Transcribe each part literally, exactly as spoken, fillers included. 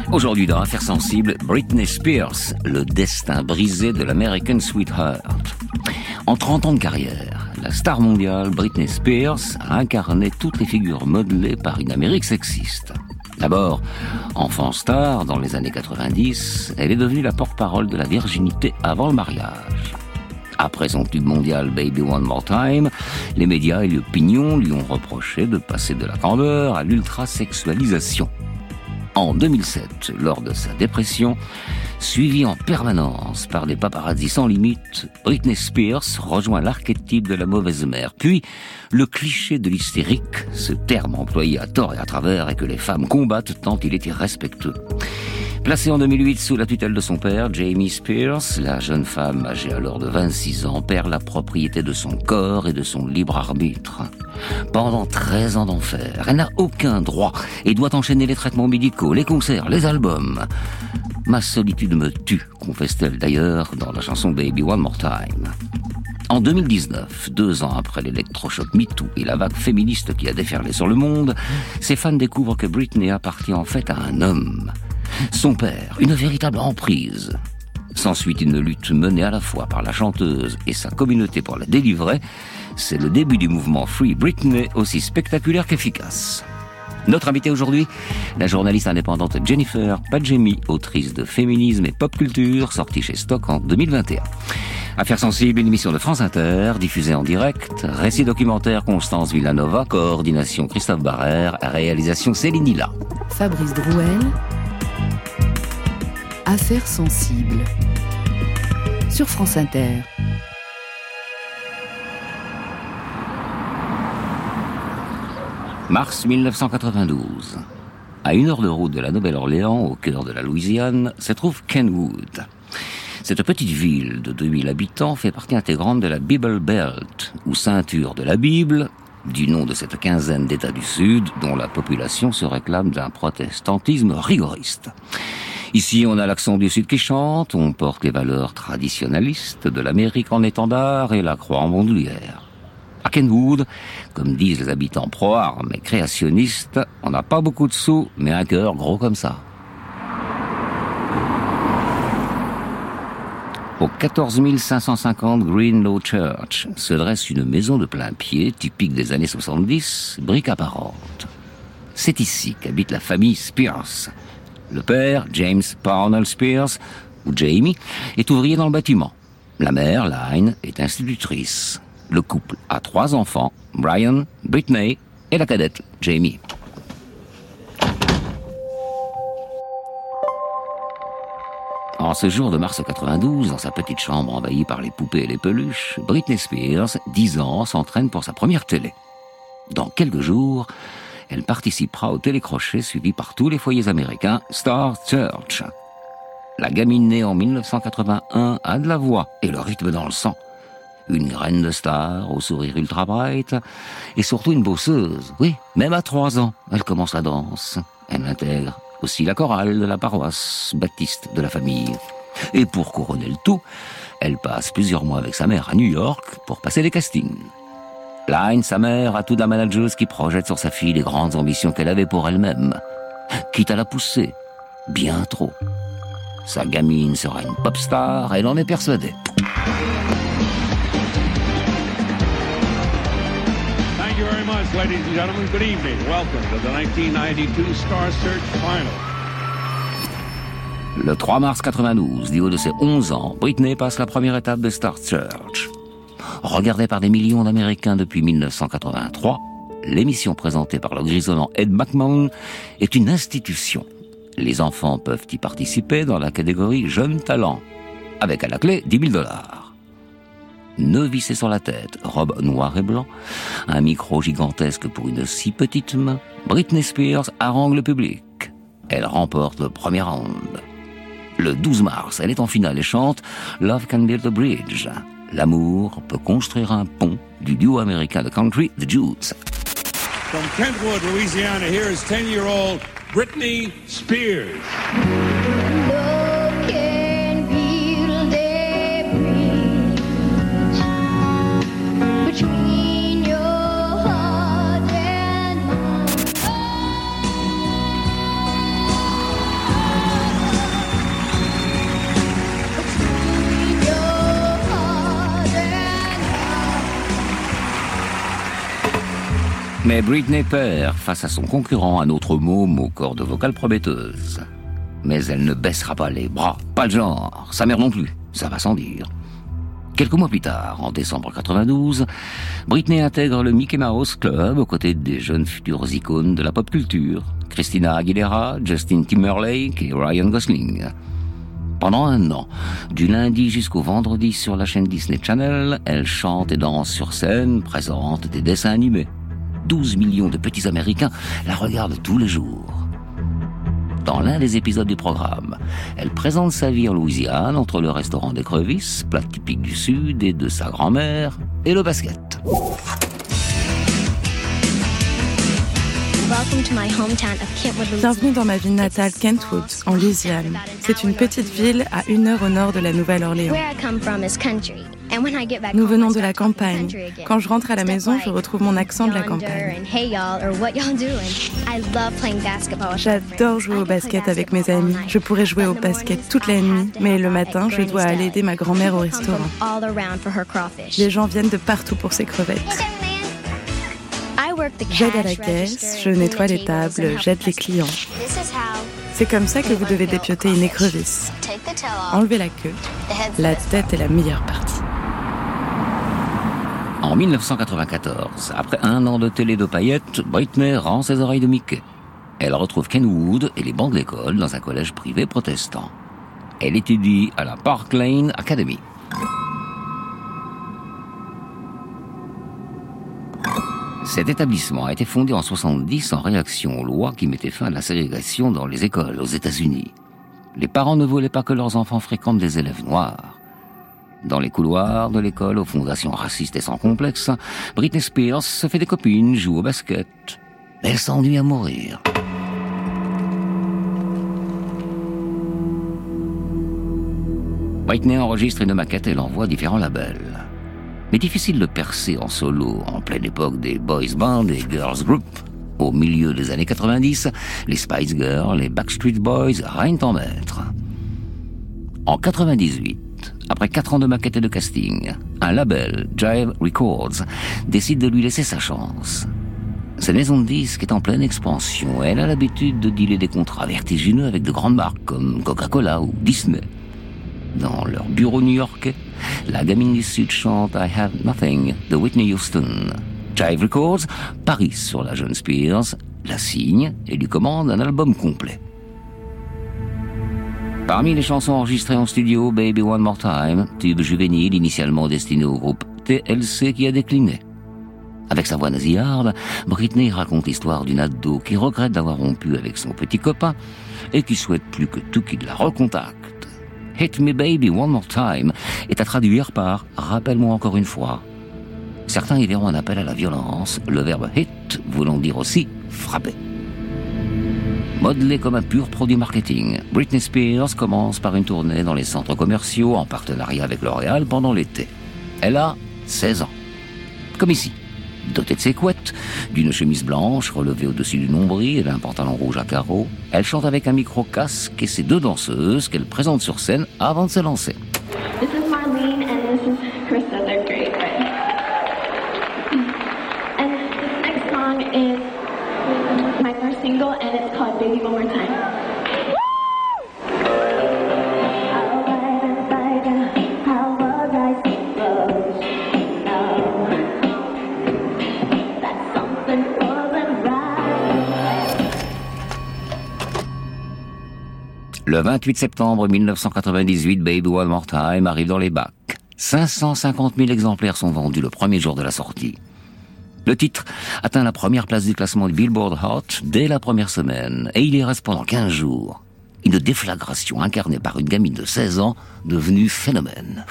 Aujourd'hui dans Affaires sensibles, Britney Spears, le destin brisé de l'American Sweetheart. En trente ans de carrière, la star mondiale Britney Spears a incarné toutes les figures modelées par une Amérique sexiste. D'abord, enfant star dans les années quatre-vingt-dix, elle est devenue la porte-parole de la virginité avant le mariage. Après son tube mondial Baby One More Time, les médias et l'opinion lui ont reproché de passer de la candeur à l'ultrasexualisation. En deux mille sept, lors de sa dépression, suivie en permanence par des paparazzis sans limite, Britney Spears rejoint l'archétype de la mauvaise mère, puis le cliché de l'hystérique, ce terme employé à tort et à travers et que les femmes combattent tant il est irrespectueux. Placée en deux mille huit sous la tutelle de son père, Jamie Spears, la jeune femme âgée alors de vingt-six ans perd la propriété de son corps et de son libre arbitre. Pendant treize ans d'enfer, elle n'a aucun droit et doit enchaîner les traitements médicaux, les concerts, les albums. « Ma solitude me tue », confesse-t-elle d'ailleurs dans la chanson Baby One More Time. En deux mille dix-neuf, deux ans après l'électrochoc MeToo et la vague féministe qui a déferlé sur le monde, ses fans découvrent que Britney appartient en fait à un homme. Son père, une véritable emprise. S'ensuit une lutte menée à la fois par la chanteuse et sa communauté pour la délivrer. C'est le début du mouvement Free Britney, aussi spectaculaire qu'efficace. Notre invitée aujourd'hui, la journaliste indépendante Jennifer Padjemi, autrice de Féminisme et Pop Culture, sortie chez Stock en deux mille vingt et un. Affaires sensibles, une émission de France Inter, diffusée en direct, récit documentaire Constance Villanova, coordination Christophe Barrère, réalisation Céline Hilla. Fabrice Drouel, Affaires sensibles, sur France Inter. Mars mille neuf cent quatre-vingt-douze. À une heure de route de la Nouvelle-Orléans, au cœur de la Louisiane, se trouve Kenwood. Cette petite ville de deux mille habitants fait partie intégrante de la Bible Belt, ou ceinture de la Bible, du nom de cette quinzaine d'États du Sud, dont la population se réclame d'un protestantisme rigoriste. Ici, on a l'accent du Sud qui chante, on porte les valeurs traditionnalistes de l'Amérique en étendard et la croix en bandoulière. À Kenwood, comme disent les habitants pro-armes et créationnistes, on n'a pas beaucoup de sous, mais un cœur gros comme ça. Au quatorze mille cinq cent cinquante Greenlaw Church se dresse une maison de plein pied, typique des années soixante-dix, brique apparente. C'est ici qu'habite la famille Spears. Le père, James Parnell Spears, ou Jamie, est ouvrier dans le bâtiment. La mère, Line, est institutrice. Le couple a trois enfants, Brian, Britney et la cadette, Jamie. En ce jour de mars quatre-vingt-douze, dans sa petite chambre envahie par les poupées et les peluches, Britney Spears, dix ans, s'entraîne pour sa première télé. Dans quelques jours, elle participera au télécrochet suivi par tous les foyers américains Star Search. La gamine née en mille neuf cent quatre-vingt-un a de la voix et le rythme dans le sang. Une reine de stars au sourire ultra bright et surtout une bosseuse. Oui, même à trois ans, elle commence la danse. Elle intègre aussi la chorale de la paroisse baptiste de la famille. Et pour couronner le tout, elle passe plusieurs mois avec sa mère à New York pour passer les castings. Line, sa mère, a tout d'un manageuse qui projette sur sa fille les grandes ambitions qu'elle avait pour elle-même. Quitte à la pousser, bien trop. Sa gamine sera une pop star, elle en est persuadée. Thank you very much, ladies and gentlemen. Good evening. Welcome to the nineteen ninety-two Star Search Final. Le trois mars quatre-vingt-douze, du haut de ses onze ans, Britney passe la première étape de Star Search. Regardée par des millions d'Américains depuis mille neuf cent quatre-vingt-trois, l'émission présentée par le grisonnant Ed McMahon est une institution. Les enfants peuvent y participer dans la catégorie Jeunes Talents, avec à la clé dix mille dollars. Nœud vissé sur la tête, robe noire et blanc, un micro gigantesque pour une si petite main, Britney Spears harangue le public. Elle remporte le premier round. Le douze mars, elle est en finale et chante « Love can build a bridge ». L'amour peut construire un pont du duo américain de country, The Jutes. From Kentwood, Louisiana, here is ten-year-old Britney Spears. Mais Britney perd face à son concurrent, un autre môme aux cordes vocales prometteuses. Mais elle ne baissera pas les bras, pas le genre, sa mère non plus, ça va sans dire. Quelques mois plus tard, en décembre quatre-vingt-douze, Britney intègre le Mickey Mouse Club aux côtés des jeunes futures icônes de la pop culture, Christina Aguilera, Justin Timberlake et Ryan Gosling. Pendant un an, du lundi jusqu'au vendredi sur la chaîne Disney Channel, elle chante et danse sur scène, présente des dessins animés. douze millions de petits Américains la regardent tous les jours. Dans l'un des épisodes du programme, elle présente sa vie en Louisiane entre le restaurant des crevisses, plat typique du Sud, et de sa grand-mère, et le basket. Bienvenue dans ma ville natale, Kentwood, en Louisiane. C'est une petite ville à une heure au nord de la Nouvelle-Orléans. Nous venons de la campagne. Quand je rentre à la maison, je retrouve mon accent de la campagne. J'adore jouer au basket avec mes amis. Je pourrais jouer au basket toute la nuit, mais le matin, je dois aller aider ma grand-mère au restaurant. Les gens viennent de partout pour ces crevettes. J'aide à la caisse, je nettoie les tables, j'aide les clients. C'est comme ça que vous devez dépioter une écrevisse. Enlevez la queue. La tête est la meilleure partie. En dix-neuf cent quatre-vingt-quatorze, après un an de télé de paillettes, Britney rend ses oreilles de Mickey. Elle retrouve Kenwood et les bancs de l'école dans un collège privé protestant. Elle étudie à la Park Lane Academy. Cet établissement a été fondé en soixante-dix en réaction aux lois qui mettaient fin à la ségrégation dans les écoles aux États-Unis. Les parents ne voulaient pas que leurs enfants fréquentent des élèves noirs. Dans les couloirs de l'école aux fondations racistes et sans complexe, Britney Spears se fait des copines, joue au basket. Elle s'ennuie à mourir. Britney enregistre une maquette et l'envoie à différents labels. Mais difficile de percer en solo en pleine époque des boys bands et girls group. Au milieu des années quatre-vingt-dix, les Spice Girls, les Backstreet Boys règnent en maître. En quatre-vingt-dix-huit, après quatre ans de maquettes et de casting, un label, Jive Records, décide de lui laisser sa chance. Cette maison de disques est en pleine expansion et elle a l'habitude de dealer des contrats vertigineux avec de grandes marques comme Coca-Cola ou Disney. Dans leur bureau new-yorkais, la gamine du Sud chante I Have Nothing de Whitney Houston. Jive Records parie sur la jeune Spears, la signe et lui commande un album complet. Parmi les chansons enregistrées en studio, Baby One More Time, tube juvénile initialement destiné au groupe T L C qui a décliné. Avec sa voix nasillarde, Britney raconte l'histoire d'une ado qui regrette d'avoir rompu avec son petit copain et qui souhaite plus que tout qu'il la recontacte. Hit Me Baby One More Time est à traduire par « rappelle-moi encore une fois ». Certains y verront un appel à la violence, le verbe « hit » voulant dire aussi « frapper ». Modelée comme un pur produit marketing, Britney Spears commence par une tournée dans les centres commerciaux en partenariat avec L'Oréal pendant l'été. Elle a seize ans. Comme ici. Dotée de ses couettes, d'une chemise blanche relevée au-dessus du nombril et d'un pantalon rouge à carreaux, elle chante avec un micro-casque et ses deux danseuses qu'elle présente sur scène avant de se lancer. This is Marlene and this is Krista. They're great, right? And this next song is my first single and it's called Baby One More Time. Le vingt-huit septembre mille neuf cent quatre-vingt-dix-huit, Baby One More Time arrive dans les bacs. cinq cent cinquante mille exemplaires sont vendus le premier jour de la sortie. Le titre atteint la première place du classement du Billboard Hot dès la première semaine, et il y reste pendant quinze jours. Une déflagration incarnée par une gamine de seize ans, devenue phénomène.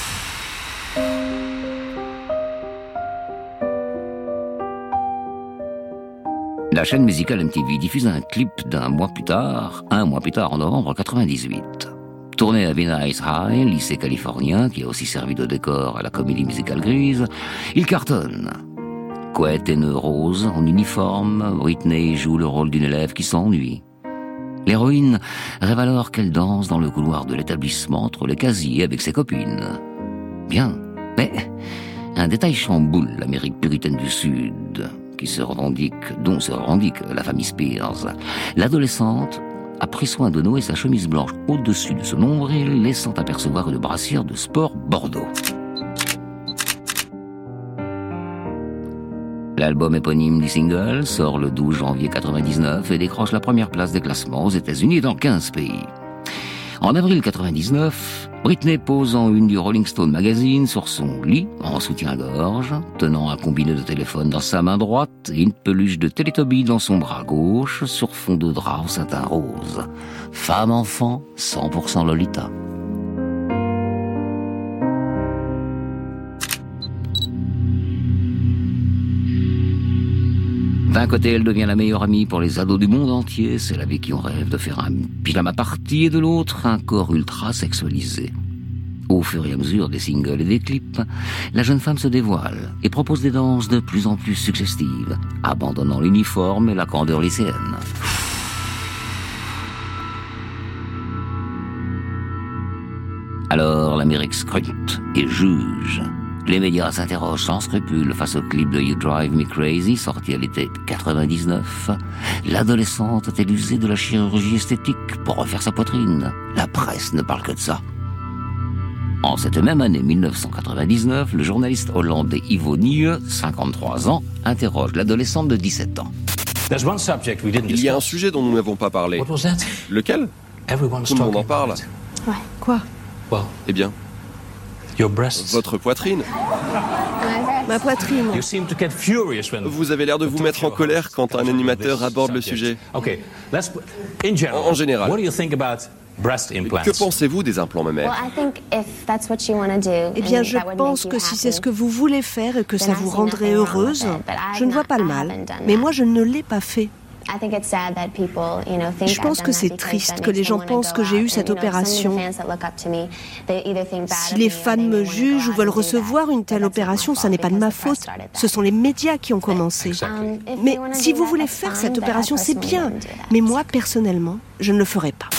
La chaîne musicale M T V diffuse un clip d'un mois plus tard, un mois plus tard en novembre quatre-vingt-dix-huit. Tourné à Venice High, lycée californien, qui a aussi servi de décor à la comédie musicale Grise, il cartonne. Couette et nœud rose, en uniforme, Britney joue le rôle d'une élève qui s'ennuie. L'héroïne rêve alors qu'elle danse dans le couloir de l'établissement entre les casiers avec ses copines. Bien, mais un détail chamboule l'Amérique puritaine du Sud. qui se revendique, dont se revendique la famille Spears. L'adolescente a pris soin de nouer sa chemise blanche au-dessus de son nombril, laissant apercevoir une brassière de sport Bordeaux. L'album éponyme du single sort le douze janvier quatre-vingt-dix-neuf et décroche la première place des classements aux États-Unis et dans quinze pays. En avril quatre-vingt-dix-neuf, Britney pose en une du Rolling Stone magazine sur son lit, en soutien-gorge, tenant un combiné de téléphone dans sa main droite et une peluche de Teletubby dans son bras gauche, sur fond de drap en satin rose. Femme-enfant, cent pour cent Lolita. D'un côté, elle devient la meilleure amie pour les ados du monde entier, c'est la vie qui en rêve de faire un pyjama party, et de l'autre, un corps ultra sexualisé. Au fur et à mesure des singles et des clips, la jeune femme se dévoile et propose des danses de plus en plus suggestives, abandonnant l'uniforme et la candeur lycéenne. Alors l'Amérique scrute et juge. Les médias s'interrogent sans scrupule face au clip de You Drive Me Crazy, sorti à l'été quatre-vingt-dix-neuf. L'adolescente a-t-elle usé de la chirurgie esthétique pour refaire sa poitrine? La presse ne parle que de ça. En cette même année mille neuf cent quatre-vingt-dix-neuf, le journaliste hollandais Ivo Nieu, cinquante-trois ans, interroge l'adolescente de dix-sept ans. Il y a un sujet dont nous n'avons pas parlé. Lequel? Tout le monde en parle. Ouais. Quoi? Eh bien, votre poitrine. Ma poitrine. Vous avez l'air de vous mettre en colère quand un animateur aborde le sujet. En général. Que pensez-vous des implants mammaires? Eh bien, je pense que si c'est ce que vous voulez faire et que ça vous rendrait heureuse, je ne vois pas le mal. Mais moi, je ne l'ai pas fait. Je pense que c'est triste que les gens pensent que j'ai eu cette opération. Si les fans me jugent ou veulent recevoir une telle opération, ça n'est pas de ma faute. Ce sont les médias qui ont commencé. Mais si vous voulez faire cette opération, c'est bien. Mais moi, personnellement, je ne le ferai pas.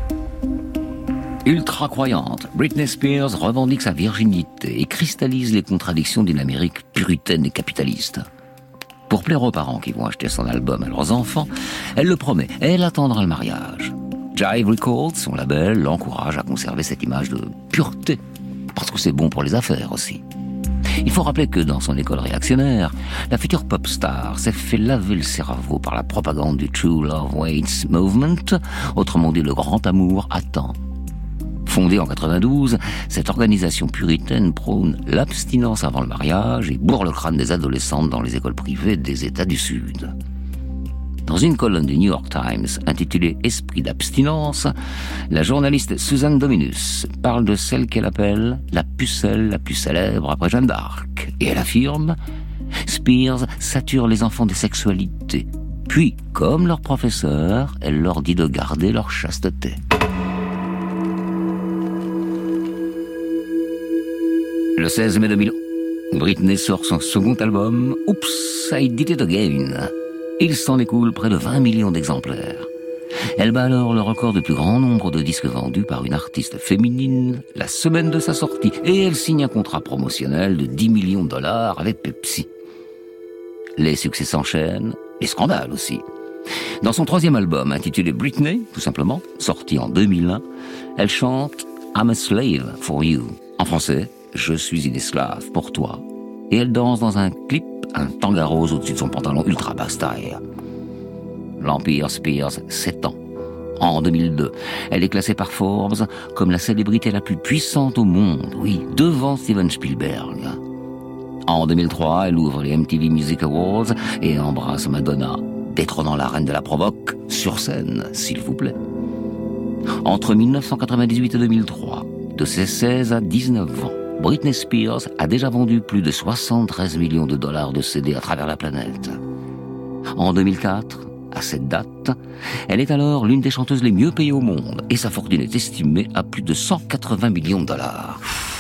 Ultra croyante, Britney Spears revendique sa virginité et cristallise les contradictions d'une Amérique puritaine et capitaliste. Pour plaire aux parents qui vont acheter son album à leurs enfants, elle le promet, elle attendra le mariage. Jive Records, son label, l'encourage à conserver cette image de pureté, parce que c'est bon pour les affaires aussi. Il faut rappeler que dans son école réactionnaire, la future pop star s'est fait laver le cerveau par la propagande du True Love Waits Movement, autrement dit le grand amour attend. Fondée en quatre-vingt-douze, cette organisation puritaine prône l'abstinence avant le mariage et bourre le crâne des adolescentes dans les écoles privées des États du Sud. Dans une colonne du New York Times intitulée « Esprit d'abstinence », la journaliste Suzanne Dominus parle de celle qu'elle appelle la pucelle la plus célèbre après Jeanne d'Arc. Et elle affirme « Spears sature les enfants de sexualité. Puis, comme leur professeur, elle leur dit de garder leur chasteté. » Le seize mai deux mille, Britney sort son second album « Oops, I Did It Again ». Il s'en écoule près de vingt millions d'exemplaires. Elle bat alors le record du plus grand nombre de disques vendus par une artiste féminine la semaine de sa sortie, et elle signe un contrat promotionnel de dix millions de dollars avec Pepsi. Les succès s'enchaînent, les scandales aussi. Dans son troisième album, intitulé Britney, tout simplement, sorti en deux mille un, elle chante « I'm a slave for you ». En français, « Je suis une esclave pour toi ». Et elle danse dans un clip, un tanga rose au-dessus de son pantalon ultra basse taille. L'Empire Spears s'étend. En deux mille deux, elle est classée par Forbes comme la célébrité la plus puissante au monde, oui, devant Steven Spielberg. En deux mille trois, elle ouvre les M T V Music Awards et embrasse Madonna, détrônant la reine de la provoque sur scène, s'il vous plaît. Entre mille neuf cent quatre-vingt-dix-huit et deux mille trois, de ses seize à dix-neuf ans, Britney Spears a déjà vendu plus de soixante-treize millions de dollars de C D à travers la planète. En deux mille quatre, à cette date, elle est alors l'une des chanteuses les mieux payées au monde et sa fortune est estimée à plus de cent quatre-vingts millions de dollars.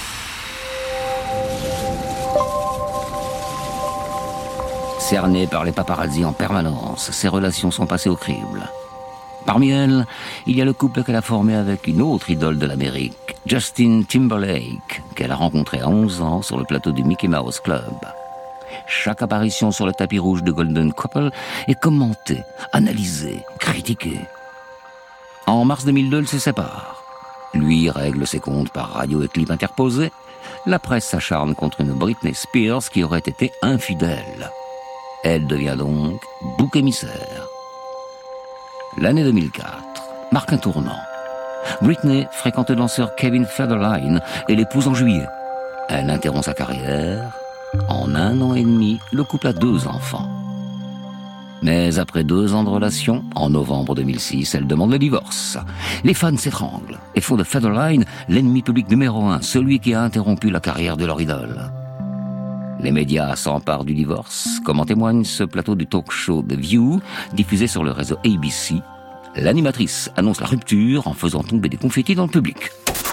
Cernée par les paparazzis en permanence, ses relations sont passées au crible. Parmi elles, il y a le couple qu'elle a formé avec une autre idole de l'Amérique, Justin Timberlake, qu'elle a rencontré à onze ans sur le plateau du Mickey Mouse Club. Chaque apparition sur le tapis rouge de Golden Couple est commentée, analysée, critiquée. En mars deux mille deux, ils se séparent. Lui règle ses comptes par radio et clip interposés. La presse s'acharne contre une Britney Spears qui aurait été infidèle. Elle devient donc bouc émissaire. L'année deux mille quatre marque un tournant. Britney fréquente le danseur Kevin Federline et l'épouse en juillet. Elle interrompt sa carrière. En un an et demi, le couple a deux enfants. Mais après deux ans de relation, en novembre deux mille six, elle demande le divorce. Les fans s'étranglent et font de Federline l'ennemi public numéro un, celui qui a interrompu la carrière de leur idole. Les médias s'emparent du divorce, comme en témoigne ce plateau du talk show The View, diffusé sur le réseau A B C. L'animatrice annonce la rupture en faisant tomber des confettis dans le public.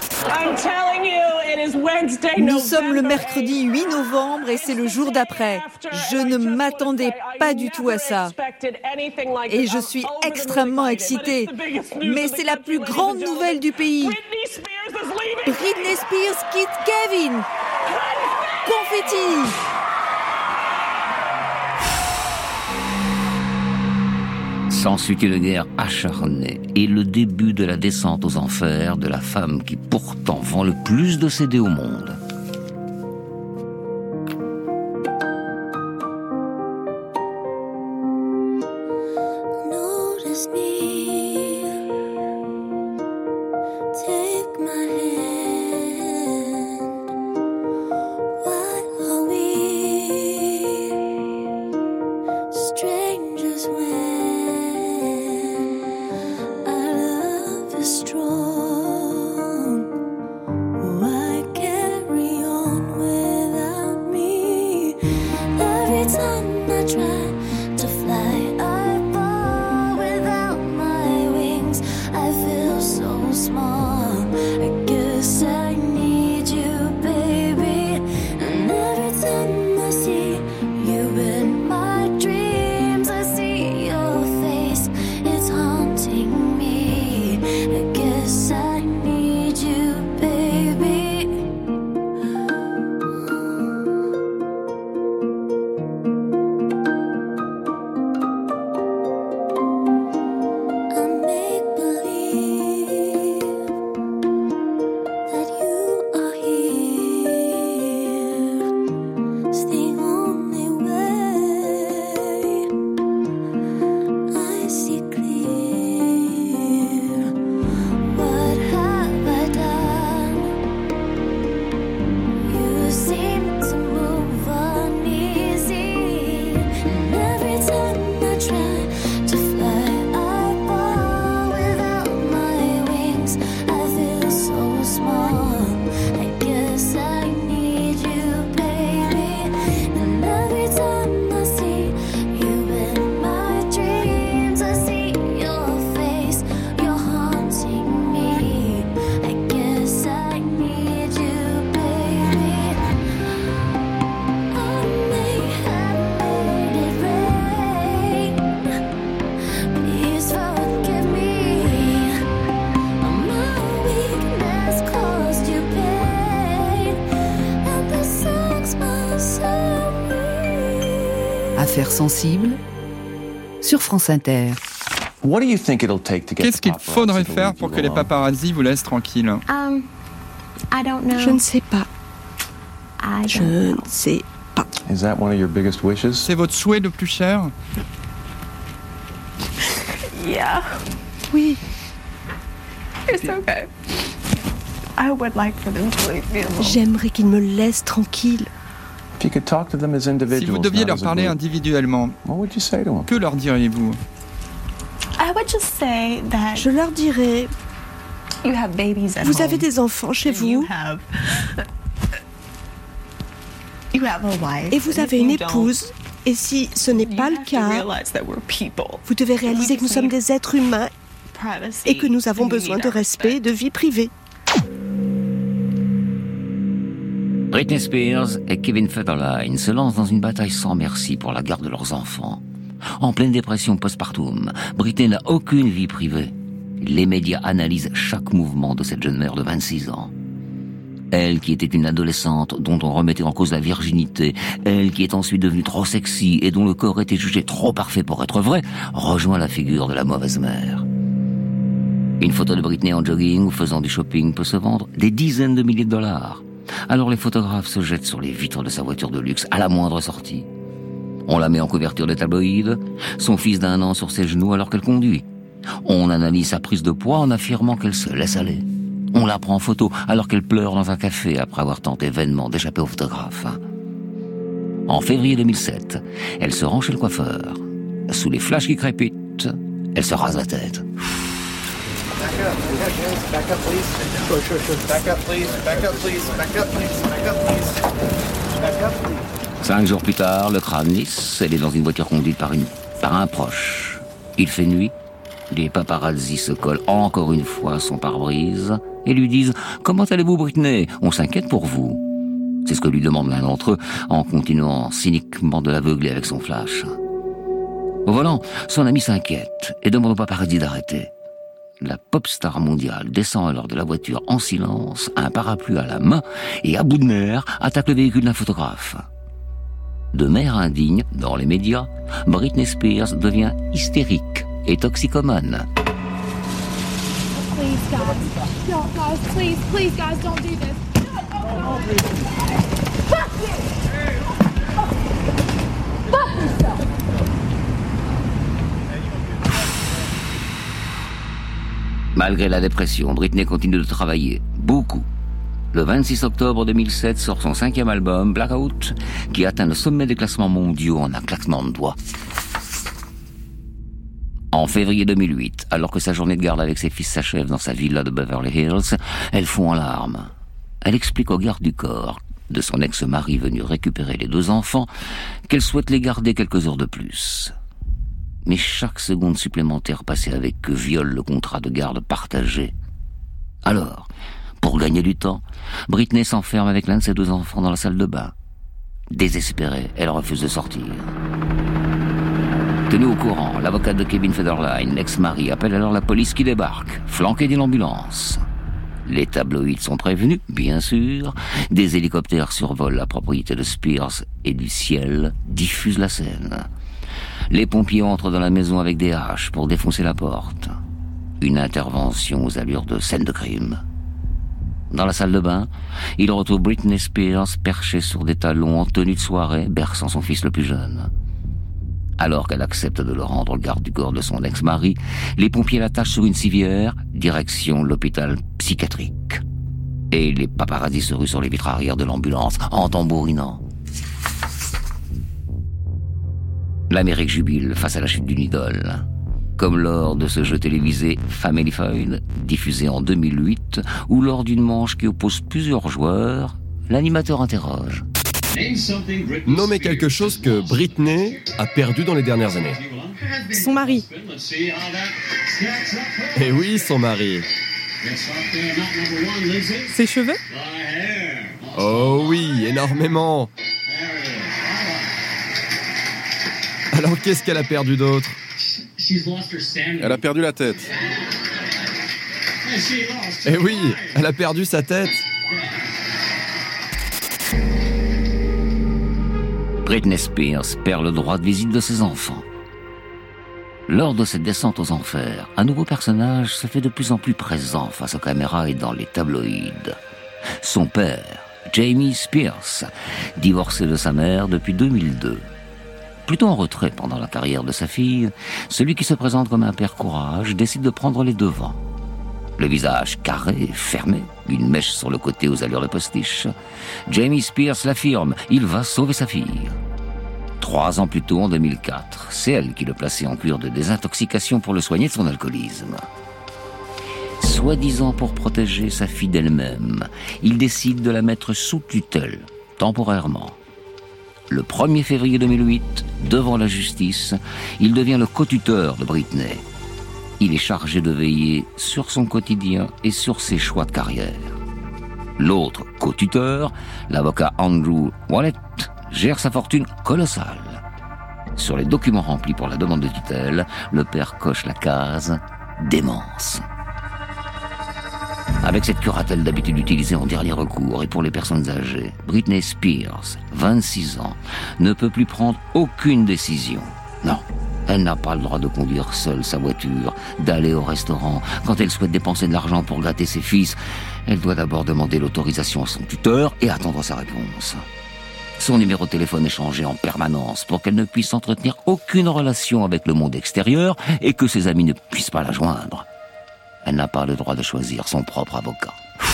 Nous sommes le mercredi huit novembre et c'est le jour d'après. Je ne m'attendais pas du tout à ça. Et je suis extrêmement excitée. Mais c'est la plus grande nouvelle du pays. Britney Spears quitte Kevin. Confetti. S'ensuit une guerre acharnée et le début de la descente aux enfers de la femme qui pourtant vend le plus de C D au monde. Affaires sensibles sur France Inter. Qu'est-ce qu'il faudrait faire pour que les paparazzis vous laissent tranquille? Um, Je ne sais pas. Je ne sais pas. C'est votre souhait le plus cher? Yeah. Oui. It's okay. I would like for them to leave me alone. J'aimerais qu'ils me laissent tranquille. Si vous deviez leur parler individuellement, que leur diriez-vous? I would just say that Je leur dirais, you have babies at vous home. avez des enfants chez You vous have, you have a wife. et vous And avez if une you don't, épouse. Et si ce n'est you pas le have to cas, realize that we're people. vous devez réaliser que nous sommes des êtres humains Privacy, et que nous avons and you besoin need de our respect et de vie privée. Britney Spears et Kevin Federline se lancent dans une bataille sans merci pour la garde de leurs enfants. En pleine dépression postpartum, Britney n'a aucune vie privée. Les médias analysent chaque mouvement de cette jeune mère de vingt-six ans. Elle qui était une adolescente dont on remettait en cause la virginité, elle qui est ensuite devenue trop sexy et dont le corps était jugé trop parfait pour être vrai, rejoint la figure de la mauvaise mère. Une photo de Britney en jogging ou faisant du shopping peut se vendre des dizaines de milliers de dollars. Alors les photographes se jettent sur les vitres de sa voiture de luxe à la moindre sortie. On la met en couverture des tabloïds, son fils d'un an sur ses genoux alors qu'elle conduit. On analyse sa prise de poids en affirmant qu'elle se laisse aller. On la prend en photo alors qu'elle pleure dans un café après avoir tenté vainement d'échapper au photographe. En février deux mille sept, elle se rend chez le coiffeur. Sous les flashs qui crépitent, elle se rase la tête. Cinq jours plus tard, le crâne lisse, elle est dans une voiture conduite par, une, par un proche. Il fait nuit, les paparazzi se collent encore une fois à son pare-brise et lui disent « Comment allez-vous, Britney ? On s'inquiète pour vous. » C'est ce que lui demande l'un d'entre eux en continuant cyniquement de l'aveugler avec son flash. Au volant, son ami s'inquiète et demande au paparazzi d'arrêter. La pop star mondiale descend alors de la voiture en silence, un parapluie à la main et à bout de nerfs attaque le véhicule d'un photographe. De mère indigne, dans les médias, Britney Spears devient hystérique et toxicomane. Please, guys. No, guys, please, please, guys, don't do this. Fuck you! Fuck yourself! Malgré la dépression, Britney continue de travailler, beaucoup. Le vingt-six octobre deux mille sept sort son cinquième album, Blackout, qui atteint le sommet des classements mondiaux en un claquement de doigts. En février deux mille huit, alors que sa journée de garde avec ses fils s'achève dans sa villa de Beverly Hills, elle fond en larmes. Elle explique au garde du corps de son ex-mari venu récupérer les deux enfants qu'elle souhaite les garder quelques heures de plus. Mais chaque seconde supplémentaire passée avec eux viole le contrat de garde partagé. Alors, pour gagner du temps, Britney s'enferme avec l'un de ses deux enfants dans la salle de bain. Désespérée, elle refuse de sortir. Tenue au courant, l'avocate de Kevin Federline, l'ex-mari, appelle alors la police qui débarque, flanquée d'une ambulance. Les tabloïds sont prévenus, bien sûr. Des hélicoptères survolent la propriété de Spears et du ciel diffusent la scène. Les pompiers entrent dans la maison avec des haches pour défoncer la porte. Une intervention aux allures de scène de crime. Dans la salle de bain, ils retrouvent Britney Spears perchée sur des talons en tenue de soirée, berçant son fils le plus jeune. Alors qu'elle accepte de le rendre garde du corps de son ex-mari, les pompiers l'attachent sur une civière, direction l'hôpital psychiatrique. Et les paparazzis se ruent sur les vitres arrière de l'ambulance, en tambourinant. L'Amérique jubile face à la chute d'une idole. Comme lors de ce jeu télévisé Familyfied, diffusé en deux mille huit, où lors d'une manche qui oppose plusieurs joueurs, l'animateur interroge. Nommez quelque chose que Britney a perdu dans les dernières années. Son mari. Eh oui, son mari. Ses cheveux? Oh oui, énormément. Alors qu'est-ce qu'elle a perdu d'autre? Elle a perdu la tête. Eh oui, elle a perdu sa tête. Britney Spears perd le droit de visite de ses enfants. Lors de cette descente aux enfers, un nouveau personnage se fait de plus en plus présent face aux caméras et dans les tabloïds. Son père, Jamie Spears, divorcé de sa mère depuis deux mille deux. Plutôt en retrait pendant la carrière de sa fille, celui qui se présente comme un père courage décide de prendre les devants. Le visage carré et fermé, une mèche sur le côté aux allures de postiche, Jamie Spears l'affirme, il va sauver sa fille. Trois ans plus tôt, en deux mille quatre, c'est elle qui le plaçait en cure de désintoxication pour le soigner de son alcoolisme. Soi-disant pour protéger sa fille d'elle-même, il décide de la mettre sous tutelle, temporairement. Le premier février deux mille huit, devant la justice, il devient le co-tuteur de Britney. Il est chargé de veiller sur son quotidien et sur ses choix de carrière. L'autre co-tuteur, l'avocat Andrew Wallet, gère sa fortune colossale. Sur les documents remplis pour la demande de tutelle, le père coche la case « démence ». Avec cette curatelle d'habitude utilisée en dernier recours et pour les personnes âgées, Britney Spears, vingt-six ans, ne peut plus prendre aucune décision. Non, elle n'a pas le droit de conduire seule sa voiture, d'aller au restaurant. Quand elle souhaite dépenser de l'argent pour gâter ses fils, elle doit d'abord demander l'autorisation à son tuteur et attendre sa réponse. Son numéro de téléphone est changé en permanence pour qu'elle ne puisse entretenir aucune relation avec le monde extérieur et que ses amis ne puissent pas la joindre. Elle n'a pas le droit de choisir son propre avocat.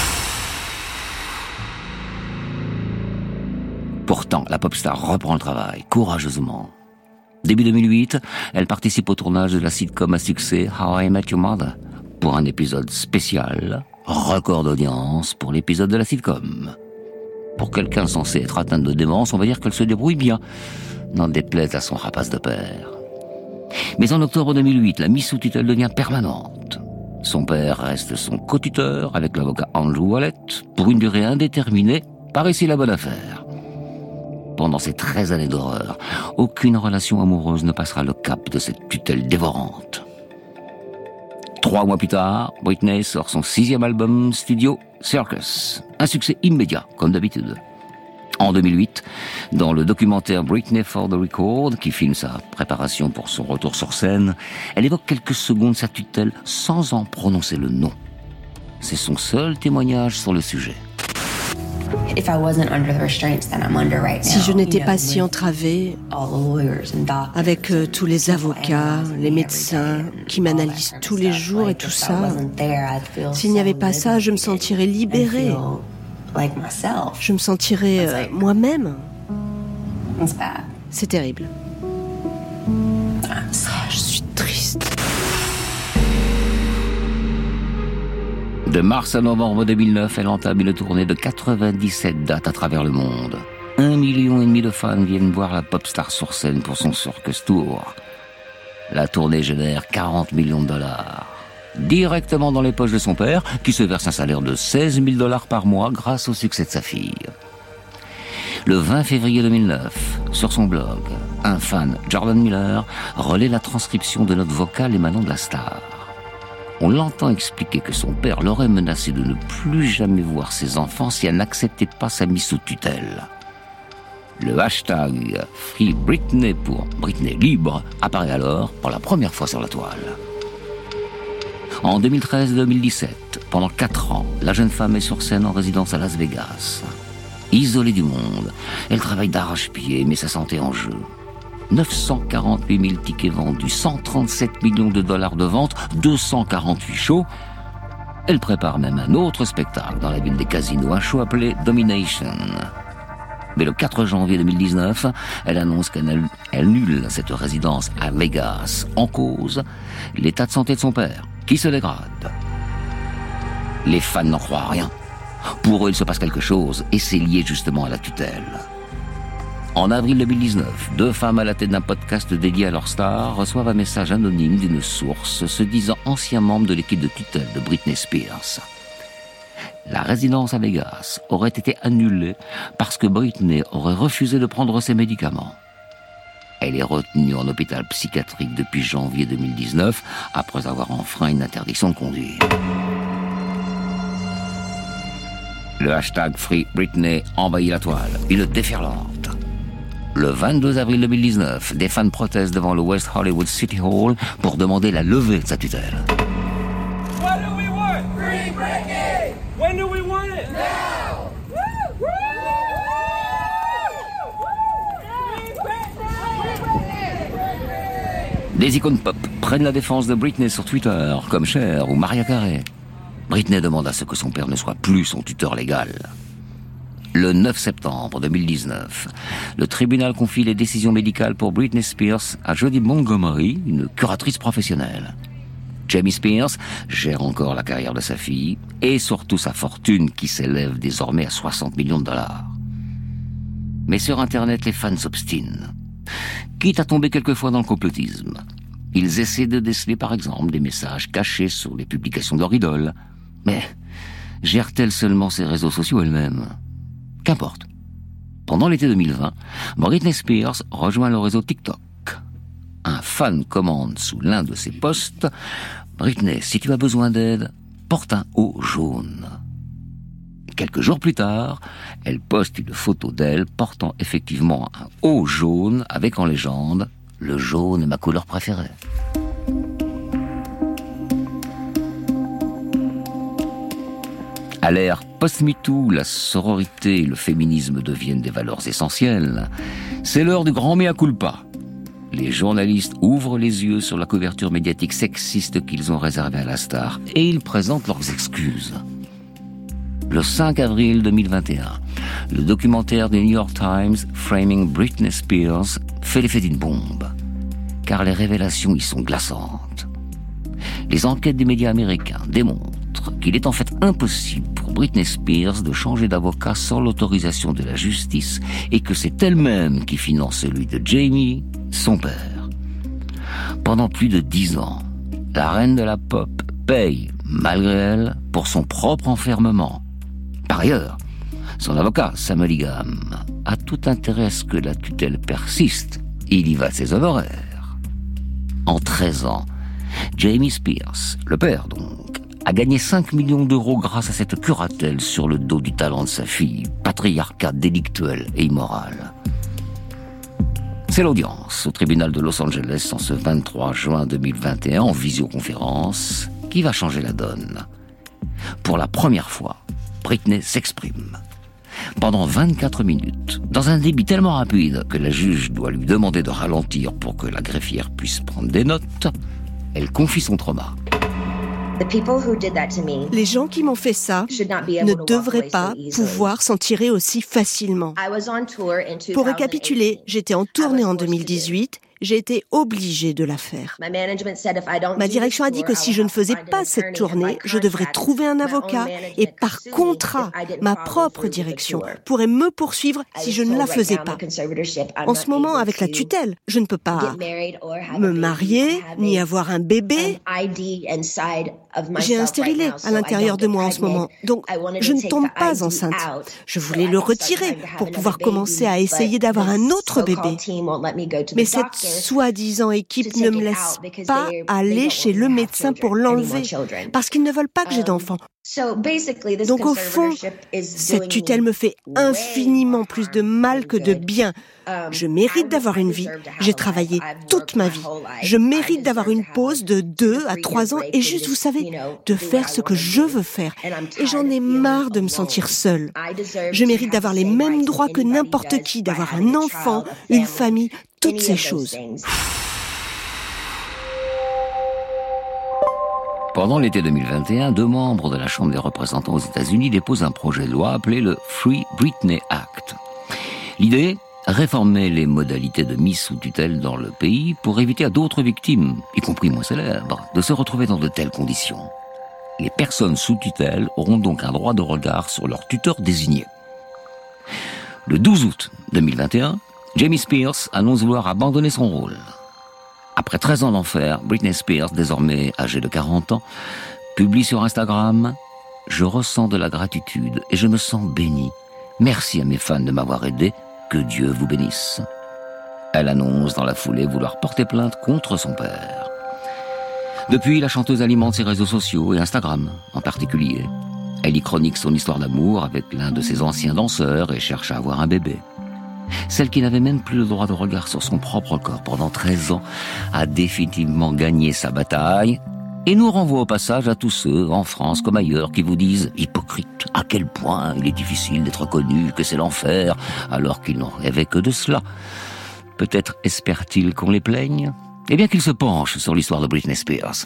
Pourtant, la pop star reprend le travail, courageusement. Début deux mille huit, elle participe au tournage de la sitcom à succès How I Met Your Mother pour un épisode spécial, record d'audience pour l'épisode de la sitcom. Pour quelqu'un censé être atteint de démence, on va dire qu'elle se débrouille bien, n'en déplaise à son rapace de père. Mais en octobre deux mille huit, la mise sous tutelle devient permanente. Son père reste son co-tuteur avec l'avocat Andrew Wallet pour une durée indéterminée, par ici la bonne affaire. Pendant ces treize années d'horreur, aucune relation amoureuse ne passera le cap de cette tutelle dévorante. Trois mois plus tard, Britney sort son sixième album studio, Circus. Un succès immédiat, comme d'habitude. En deux mille huit, dans le documentaire Britney for the Record, qui filme sa préparation pour son retour sur scène, elle évoque quelques secondes sa tutelle sans en prononcer le nom. C'est son seul témoignage sur le sujet. Si je n'étais pas si entravée, avec euh, tous les avocats, les médecins qui m'analysent tous les jours et tout ça, s'il n'y avait pas ça, je me sentirais libérée. Je me sentirais euh, moi-même. C'est terrible. Je suis triste. De mars à novembre deux mille neuf, elle entame une tournée de quatre-vingt-dix-sept dates à travers le monde. Un million et demi de fans viennent voir la pop star sur scène pour son Circus Tour. La tournée génère quarante millions de dollars. Directement dans les poches de son père, qui se verse un salaire de seize mille dollars par mois grâce au succès de sa fille. Le vingt février deux mille neuf, sur son blog, un fan, Jordan Miller, relaie la transcription de notes vocales émanant de la star. On l'entend expliquer que son père l'aurait menacé de ne plus jamais voir ses enfants si elle n'acceptait pas sa mise sous tutelle. Le hashtag Free Britney pour Britney libre apparaît alors pour la première fois sur la toile. En deux mille treize deux mille dix-sept, pendant quatre ans, la jeune femme est sur scène en résidence à Las Vegas. Isolée du monde, elle travaille d'arrache-pied, mais sa santé en jeu. neuf cent quarante-huit mille tickets vendus, cent trente-sept millions de dollars de ventes, deux cent quarante-huit shows. Elle prépare même un autre spectacle dans la ville des casinos, un show appelé Domination. Mais le quatre janvier deux mille dix-neuf, elle annonce qu'elle annule cette résidence à Vegas. En cause, l'état de santé de son père, qui se dégrade. Les fans n'en croient rien. Pour eux, il se passe quelque chose, et c'est lié justement à la tutelle. En avril deux mille dix-neuf, deux femmes à la tête d'un podcast dédié à leur star reçoivent un message anonyme d'une source se disant ancien membre de l'équipe de tutelle de Britney Spears. La résidence à Vegas aurait été annulée parce que Britney aurait refusé de prendre ses médicaments. Elle est retenue en hôpital psychiatrique depuis janvier deux mille dix-neuf après avoir enfreint une interdiction de conduire. Le hashtag Free Britney envahit la toile, une déferlante. Le vingt-deux avril deux mille dix-neuf, des fans protestent devant le West Hollywood City Hall pour demander la levée de sa tutelle. What do we want? Free Britney! When do we want it? Now! Des icônes pop prennent la défense de Britney sur Twitter, comme Cher ou Mariah Carey. Britney demande à ce que son père ne soit plus son tuteur légal. Le neuf septembre deux mille dix-neuf, le tribunal confie les décisions médicales pour Britney Spears à Jodie Montgomery, une curatrice professionnelle. Jamie Spears gère encore la carrière de sa fille et surtout sa fortune qui s'élève désormais à soixante millions de dollars. Mais sur Internet, les fans s'obstinent. Quitte à tomber quelquefois dans le complotisme, ils essaient de déceler par exemple des messages cachés sur les publications de leur idole. Mais gère-t-elle seulement ses réseaux sociaux elle-même ? Qu'importe. Pendant l'été deux mille vingt, Britney Spears rejoint le réseau TikTok. Un fan commande sous l'un de ses posts « Britney, si tu as besoin d'aide, porte un haut jaune. Quelques jours plus tard, elle poste une photo d'elle portant effectivement un haut jaune avec en légende « Le jaune est ma couleur préférée ». À l'ère post-MeToo, la sororité et le féminisme deviennent des valeurs essentielles. C'est l'heure du grand mea culpa. Les journalistes ouvrent les yeux sur la couverture médiatique sexiste qu'ils ont réservée à la star et ils présentent leurs excuses. Le cinq avril deux mille vingt et un, le documentaire du New York Times Framing Britney Spears fait l'effet d'une bombe, car les révélations y sont glaçantes. Les enquêtes des médias américains démontrent qu'il est en fait impossible pour Britney Spears de changer d'avocat sans l'autorisation de la justice et que c'est elle-même qui finance celui de Jamie, son père. Pendant plus de dix ans, la reine de la pop paye, malgré elle, pour son propre enfermement. Par ailleurs, son avocat, Sam Mulligan, a tout intérêt à ce que la tutelle persiste. Il y va de ses honoraires. En treize ans, Jamie Spears, le père donc, a gagné cinq millions d'euros grâce à cette curatelle sur le dos du talent de sa fille, patriarcat délictuel et immoral. C'est l'audience au tribunal de Los Angeles en ce vingt-trois juin deux mille vingt et un en visioconférence qui va changer la donne. Pour la première fois, Britney s'exprime. Pendant vingt-quatre minutes, dans un débit tellement rapide que la juge doit lui demander de ralentir pour que la greffière puisse prendre des notes, elle confie son trauma. Les gens qui m'ont fait ça ne devraient pas pouvoir s'en tirer aussi facilement. Pour récapituler, j'étais en tournée en deux mille dix-huit. J'ai été obligée de la faire. Ma direction a dit que si je ne faisais pas cette tournée, je devrais trouver un avocat et par contrat, ma propre direction pourrait me poursuivre si je ne la faisais pas. En ce moment, avec la tutelle, je ne peux pas me marier ni avoir un bébé. J'ai un stérilet à l'intérieur de moi en ce moment, donc je ne tombe pas enceinte. Je voulais le retirer pour pouvoir commencer à essayer d'avoir un autre bébé. Mais cette soi-disant équipe ne me laisse pas aller chez le médecin pour l'enlever, parce qu'ils ne veulent pas que j'ai d'enfants. Donc au fond, cette tutelle me fait infiniment plus de mal que de bien. Je mérite d'avoir une vie. J'ai travaillé toute ma vie. Je mérite d'avoir une pause de deux à trois ans et juste, vous savez, de faire ce que je veux faire. Et j'en ai marre de me sentir seule. Je mérite d'avoir les mêmes droits que n'importe qui, d'avoir un enfant, une famille, toutes ces choses. Pendant l'été deux mille vingt et un, deux membres de la Chambre des représentants aux États-Unis déposent un projet de loi appelé le Free Britney Act. L'idée, réformer les modalités de mise sous tutelle dans le pays pour éviter à d'autres victimes, y compris moins célèbres, de se retrouver dans de telles conditions. Les personnes sous tutelle auront donc un droit de regard sur leur tuteur désigné. Le douze août deux mille vingt et un, Jamie Spears annonce vouloir abandonner son rôle. Après treize ans d'enfer, Britney Spears, désormais âgée de quarante ans, publie sur Instagram « Je ressens de la gratitude et je me sens bénie. Merci à mes fans de m'avoir aidé. Que Dieu vous bénisse. » Elle annonce dans la foulée vouloir porter plainte contre son père. Depuis, la chanteuse alimente ses réseaux sociaux et Instagram en particulier. Elle y chronique son histoire d'amour avec l'un de ses anciens danseurs et cherche à avoir un bébé. Celle qui n'avait même plus le droit de regard sur son propre corps pendant treize ans a définitivement gagné sa bataille et nous renvoie au passage à tous ceux, en France comme ailleurs, qui vous disent « Hypocrite, à quel point il est difficile d'être connu, que c'est l'enfer, alors qu'ils n'ont rêvé que de cela. » Peut-être espèrent-ils qu'on les plaigne ? Eh bien qu'ils se penchent sur l'histoire de Britney Spears.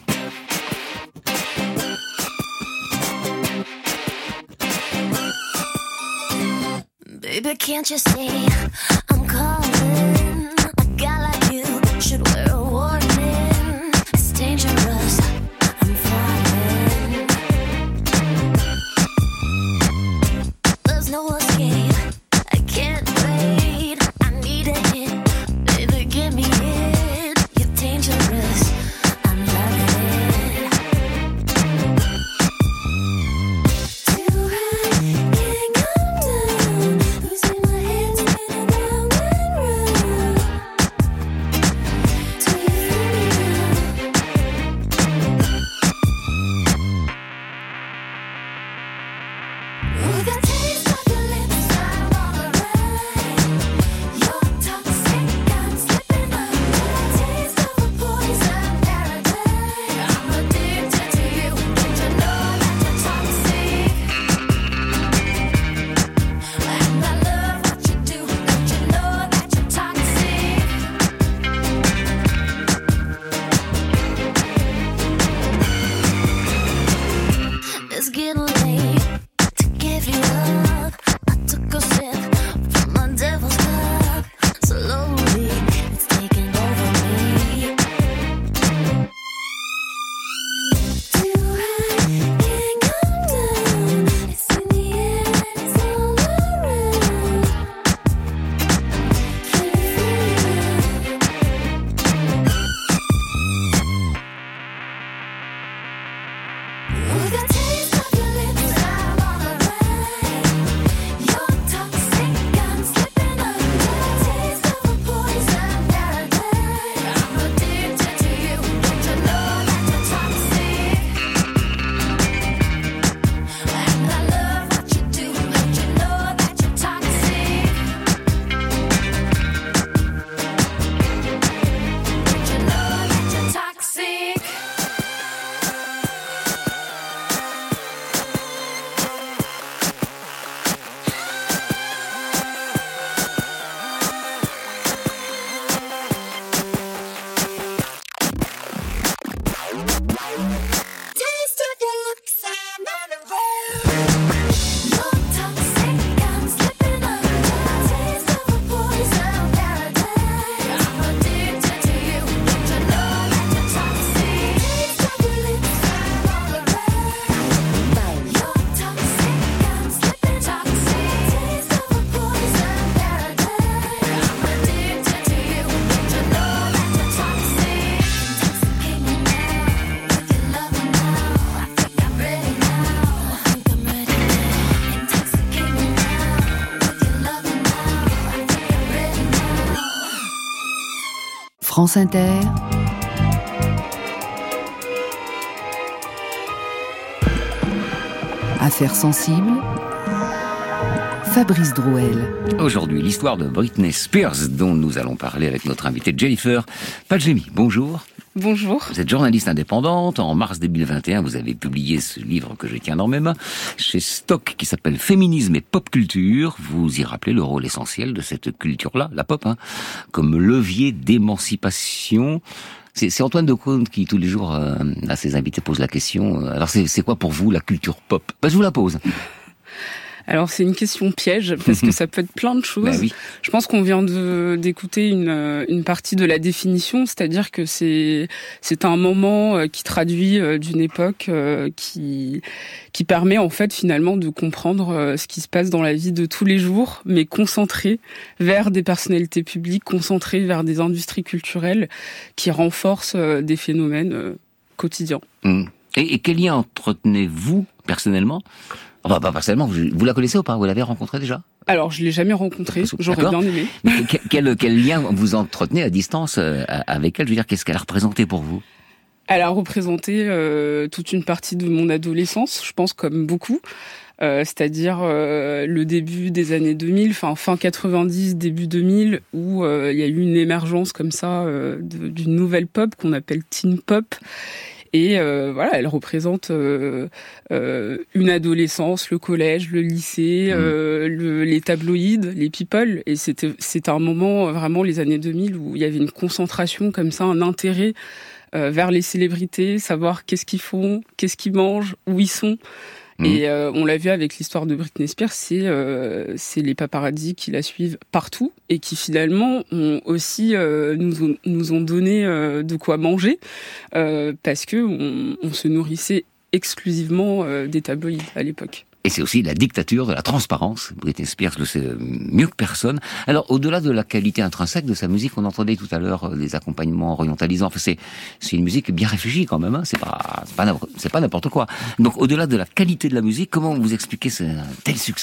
Baby, can't you see I'm calling? A guy like you should wear a warning. It's dangerous, I'm falling. There's no escape, I can't wait. I need a hit, baby, give me it. You're dangerous, I'm loving it. Too high, can't come down. Losing my head, spinning round and France Inter, Affaires sensibles, Fabrice Drouel. Aujourd'hui, l'histoire de Britney Spears, dont nous allons parler avec notre invitée Jennifer Padjemi. Bonjour. Bonjour. Vous êtes journaliste indépendante. En mars deux mille vingt et un, vous avez publié ce livre que je tiens dans mes mains chez Stock, qui s'appelle Féminisme et pop culture. Vous y rappelez le rôle essentiel de cette culture-là, la pop, hein, comme levier d'émancipation. C'est, c'est Antoine Decaune qui, tous les jours, euh, à ses invités, pose la question. Alors, c'est, c'est quoi pour vous la culture pop ? Ben, je vous la pose. Alors c'est une question piège parce que ça peut être plein de choses. Bah oui. Je pense qu'on vient de d'écouter une une partie de la définition, c'est-à-dire que c'est c'est un moment qui traduit d'une époque qui qui permet en fait finalement de comprendre ce qui se passe dans la vie de tous les jours, mais concentré vers des personnalités publiques, concentré vers des industries culturelles qui renforcent des phénomènes quotidiens. Mmh. Et, et quel lien entretenez-vous personnellement ? Enfin, pas personnellement, vous, vous la connaissez ou pas ? Vous l'avez rencontrée déjà ? Alors, je l'ai jamais rencontrée, j'aurais D'accord. bien aimé. Mais quel, quel lien vous entretenez à distance avec elle ? Je veux dire, qu'est-ce qu'elle a représenté pour vous ? Elle a représenté euh, toute une partie de mon adolescence, je pense, comme beaucoup. Euh, c'est-à-dire euh, le début des années deux mille, fin, fin quatre-vingt-dix, début deux mille, où euh, il y a eu une émergence comme ça euh, de, d'une nouvelle pop qu'on appelle teen pop. Et euh, voilà, elle représente euh, euh, une adolescence, le collège, le lycée, euh, le, les tabloïds, les people. Et c'était, c'était un moment, vraiment, les années deux mille, où il y avait une concentration comme ça, un intérêt euh, vers les célébrités, savoir qu'est-ce qu'ils font, qu'est-ce qu'ils mangent, où ils sont. Mmh. Et euh, on l'a vu avec l'histoire de Britney Spears, c'est euh, c'est les paparazzis qui la suivent partout et qui finalement ont aussi euh, nous ont, nous ont donné euh, de quoi manger euh, parce que on, on se nourrissait exclusivement euh, des tabloïds à l'époque. Et c'est aussi la dictature de la transparence. Britney Spears le sait mieux que personne. Alors, au-delà de la qualité intrinsèque de sa musique, on entendait tout à l'heure des accompagnements orientalisants. Enfin, c'est, c'est une musique bien réfléchie quand même, hein. C'est pas, c'est pas, c'est pas n'importe quoi. Donc, au-delà de la qualité de la musique, comment vous expliquez ce tel succès ?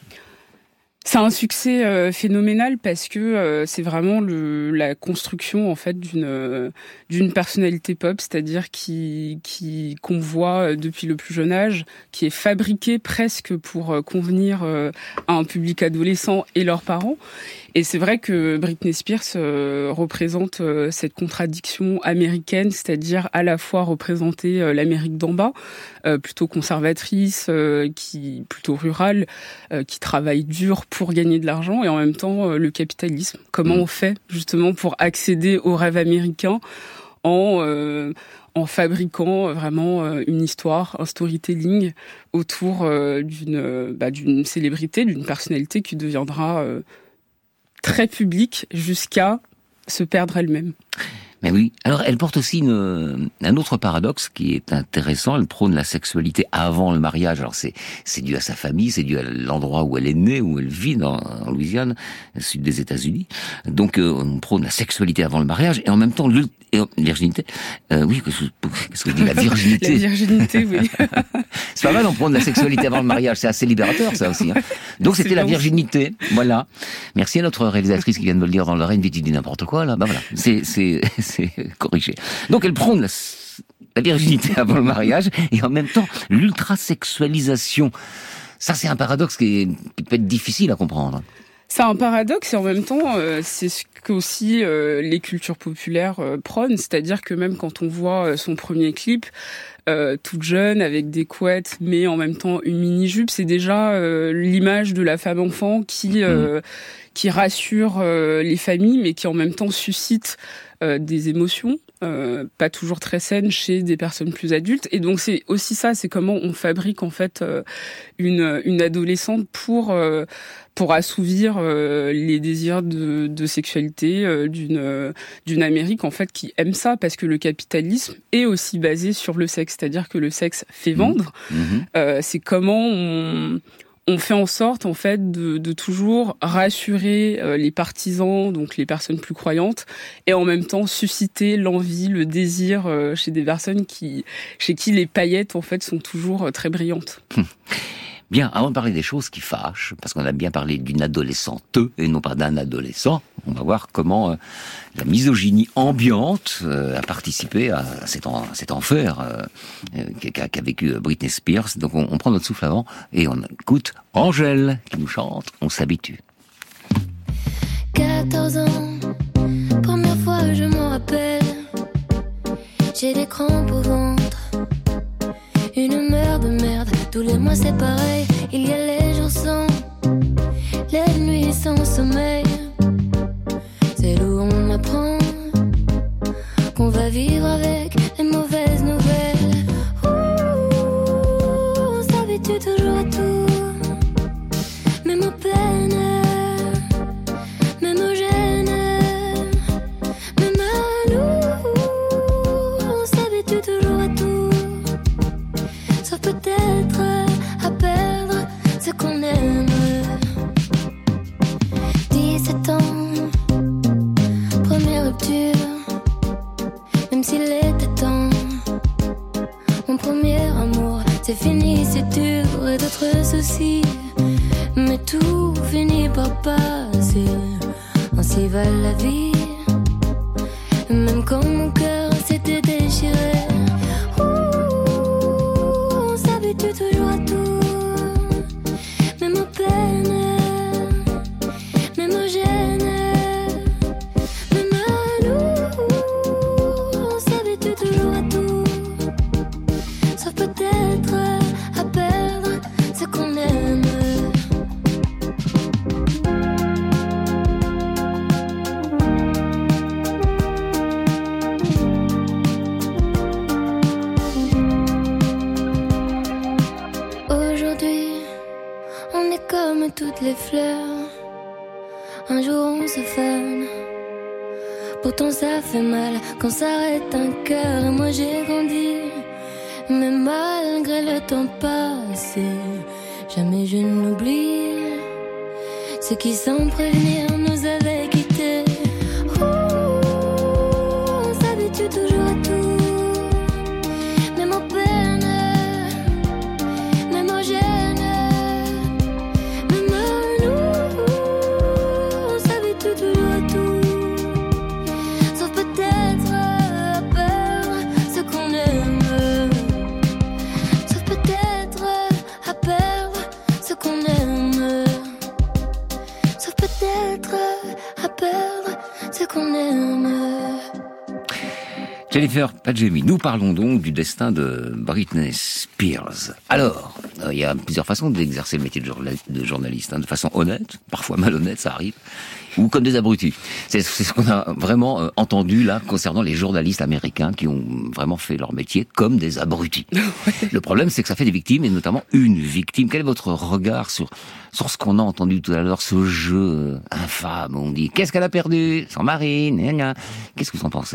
C'est un succès euh, phénoménal parce que euh, c'est vraiment le, la construction en fait d'une euh, d'une personnalité pop, c'est-à-dire qui qui qu'on voit depuis le plus jeune âge, qui est fabriquée presque pour euh, convenir euh, à un public adolescent et leurs parents. Et c'est vrai que Britney Spears euh, représente euh, cette contradiction américaine, c'est-à-dire à la fois représenter euh, l'Amérique d'en bas, euh, plutôt conservatrice, euh, qui plutôt rurale, euh, qui travaille dur pour gagner de l'argent, et en même temps euh, le capitalisme. Comment on fait justement pour accéder au rêve américain en euh, en fabriquant vraiment euh, une histoire, un storytelling autour euh, d'une euh, bah, d'une célébrité, d'une personnalité qui deviendra euh, très publique jusqu'à se perdre elle-même. Mais oui. Alors, elle porte aussi une, un autre paradoxe qui est intéressant. Elle prône la sexualité avant le mariage. Alors, c'est, c'est dû à sa famille, c'est dû à l'endroit où elle est née, où elle vit, dans, en Louisiane, au sud des États-Unis. Donc, euh, on prône la sexualité avant le mariage et en même temps, le, et, virginité. Euh, oui, qu'est-ce que je dis, la virginité. La virginité, oui. C'est pas mal, on prône la sexualité avant le mariage. C'est assez libérateur, ça aussi. Hein. Donc, c'était la virginité. Voilà. Merci à notre réalisatrice qui vient de me le dire dans l'oreille. Tu dis n'importe quoi, là. Ben voilà. C'est, c'est, c'est corrigé. Donc elle prône la, la virginité avant le mariage et en même temps l'ultrasexualisation. Ça, c'est un paradoxe qui, est, qui peut être difficile à comprendre. C'est un paradoxe et en même temps, euh, c'est ce qu'aussi euh, les cultures populaires euh, prônent, c'est-à-dire que même quand on voit euh, son premier clip, euh, toute jeune, avec des couettes, mais en même temps une mini-jupe, c'est déjà euh, l'image de la femme-enfant qui, euh, mmh. qui rassure euh, les familles, mais qui en même temps suscite euh, des émotions, euh, pas toujours très saines chez des personnes plus adultes. Et donc c'est aussi ça, c'est comment on fabrique en fait euh, une, une adolescente pour... Euh, pour assouvir euh, les désirs de, de sexualité euh, d'une euh, d'une Amérique en fait qui aime ça, parce que le capitalisme est aussi basé sur le sexe, c'est-à-dire que le sexe fait vendre. Mmh. Euh, c'est comment on on fait en sorte en fait de, de toujours rassurer euh, les partisans, donc les personnes plus croyantes, et en même temps susciter l'envie, le désir euh, chez des personnes qui chez qui les paillettes en fait sont toujours euh, très brillantes. Mmh. Bien, avant de parler des choses qui fâchent, parce qu'on a bien parlé d'une adolescente et non pas d'un adolescent, On va voir comment euh, la misogynie ambiante euh, a participé à cet, en, cet enfer euh, qu'a, qu'a vécu Britney Spears. Donc on, on prend notre souffle avant et on écoute Angèle qui nous chante « On s'habitue ». quatorze ans, première fois je m'en rappelle. J'ai des crampes au ventre, une humeur de merde. Tous les mois c'est pareil, il y a les jours sans, les nuits sans sommeil. C'est là où on apprend qu'on va vivre avec les mauvaises nouvelles. Ouh, on s'habitue toujours à tout, même aux peines, même aux gênes, même à nous. On s'habitue toujours à tout, sauf peut-être à perdre ce qu'on aime. dix-sept ans, première rupture, même s'il était temps. Mon premier amour, c'est fini, c'est dur, et d'autres soucis, mais tout finit par passer. Ainsi va la vie, même quand mon cœur s'était déchiré. Ouh, on s'habitue toujours à tout, même aux peines, même aux gênes, même à nous. On s'habitue toujours à tout, sauf peut-être à perdre ce qu'on aime. Aujourd'hui, on est comme toutes les fleurs. Un jour on se fane, pourtant ça fait mal quand s'arrête un cœur. Et moi j'ai grandi, mais malgré le temps passé, jamais je n'oublie ceux qui sans prévenir nous avaient quittés. Ouh, on s'habitue toujours à tout, même aux peines, même aux gênes, même à nous. On s'habitue toujours à tout, sauf peut-être à perdre ce qu'on aime. Sauf peut-être à perdre ce qu'on aime. Sauf peut-être à perdre ce qu'on aime. Jennifer Padjemi, nous parlons donc du destin de Britney Spears. Alors, euh, il y a plusieurs façons d'exercer le métier de, journa- de journaliste, hein, de façon honnête, parfois malhonnête, ça arrive, ou comme des abrutis. C'est, c'est ce qu'on a vraiment euh, entendu là concernant les journalistes américains qui ont vraiment fait leur métier comme des abrutis. Ouais. Le problème, c'est que ça fait des victimes, et notamment une victime. Quel est votre regard sur sur ce qu'on a entendu tout à l'heure, ce jeu euh, infâme où on dit « Qu'est-ce qu'elle a perdu ? Son mari, gna gna. » Qu'est-ce que vous en pensez ?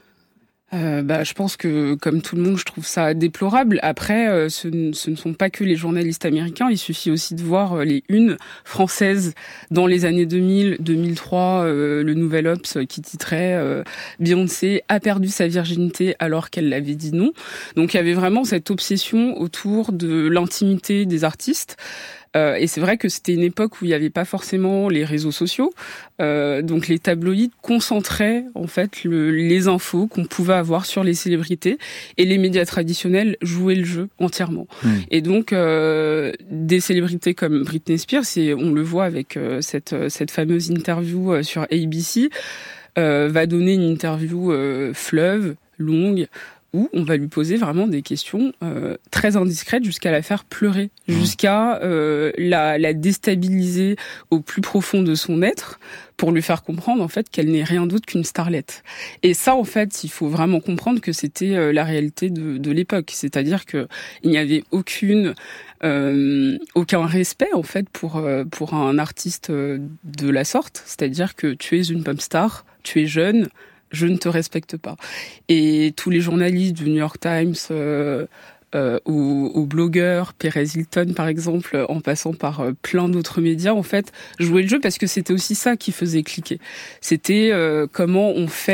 Euh, bah, je pense que, comme tout le monde, je trouve ça déplorable. Après, euh, ce, n- ce ne sont pas que les journalistes américains. Il suffit aussi de voir euh, les unes françaises dans les années deux mille, deux mille trois, euh, le Nouvel Obs qui titrait euh, « Beyoncé a perdu sa virginité alors qu'elle l'avait dit non ». Donc, il y avait vraiment cette obsession autour de l'intimité des artistes. Euh, et c'est vrai que c'était une époque où il n'y avait pas forcément les réseaux sociaux, euh, donc les tabloïds concentraient en fait le, les infos qu'on pouvait avoir sur les célébrités, et les médias traditionnels jouaient le jeu entièrement. Mmh. Et donc euh, des célébrités comme Britney Spears, et on le voit avec euh, cette cette fameuse interview euh, sur A B C, euh, va donner une interview euh, fleuve, longue, où on va lui poser vraiment des questions euh, très indiscrètes jusqu'à la faire pleurer, mmh. jusqu'à euh, la, la déstabiliser au plus profond de son être pour lui faire comprendre en fait qu'elle n'est rien d'autre qu'une starlette. Et ça, en fait, il faut vraiment comprendre que c'était euh, la réalité de, de l'époque, c'est-à-dire que il n'y avait aucune euh, aucun respect en fait pour euh, pour un artiste euh, de la sorte, c'est-à-dire que tu es une pop star, tu es jeune, je ne te respecte pas. Et tous les journalistes du New York Times, euh, euh, aux, aux blogueurs, Perez Hilton par exemple, en passant par euh, plein d'autres médias, en fait, jouaient le jeu parce que c'était aussi ça qui faisait cliquer. C'était euh, comment on fait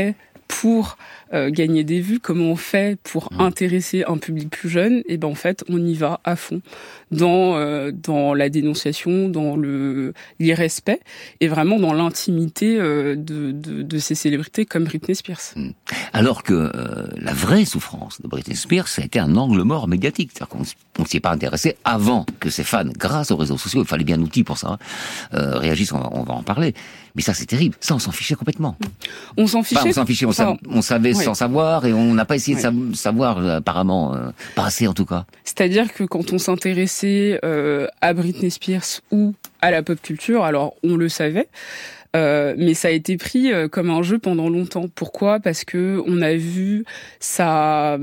pour euh, gagner des vues, comment on fait pour mmh. intéresser un public plus jeune, et ben en fait on y va à fond dans euh, dans la dénonciation, dans le l'irrespect et vraiment dans l'intimité euh, de, de de ces célébrités comme Britney Spears. Mmh. Alors que euh, la vraie souffrance de Britney Spears, ça a été un angle mort médiatique, c'est-à-dire qu'on on s'y est pas intéressé avant que ses fans, grâce aux réseaux sociaux, il fallait bien un outil pour ça, hein, euh, réagissent, on va, on va en parler. Mais ça, c'est terrible. Ça, on s'en fichait complètement. On s'en fichait. Enfin, on s'en fichait. On, sa- on savait oui. sans savoir, et on n'a pas essayé oui. de sa- savoir, euh, apparemment, euh, pas assez en tout cas. C'est-à-dire que quand on s'intéressait euh, à Britney Spears ou à la pop culture, alors on le savait. Euh, mais ça a été pris euh, comme un jeu pendant longtemps. Pourquoi ? Parce que on a vu sa